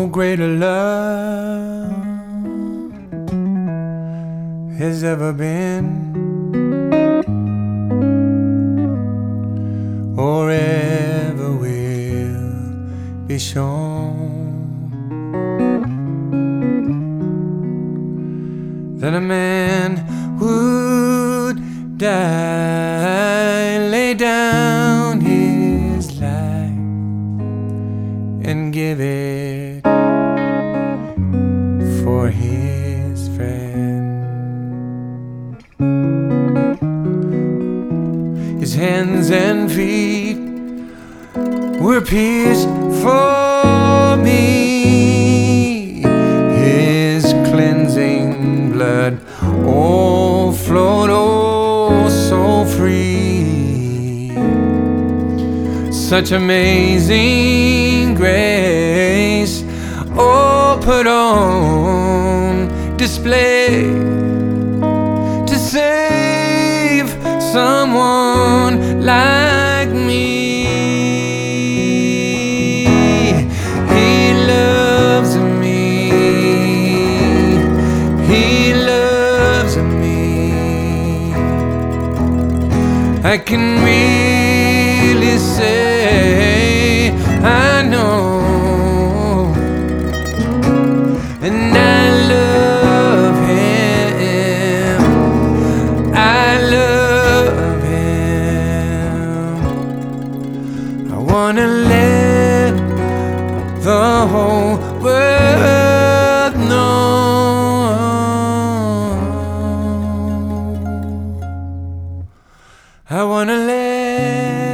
greater love has ever been or ever will be shown, that a man would die, lay down his life and give it for his friend. His hands and feet were pierced for me, his cleansing blood oh flowed oh so free. Such amazing grace oh put on display to save someone like me. He loves me, he loves me. I can really say I know, and I love him, I love him. I wanna let the whole world know I wanna let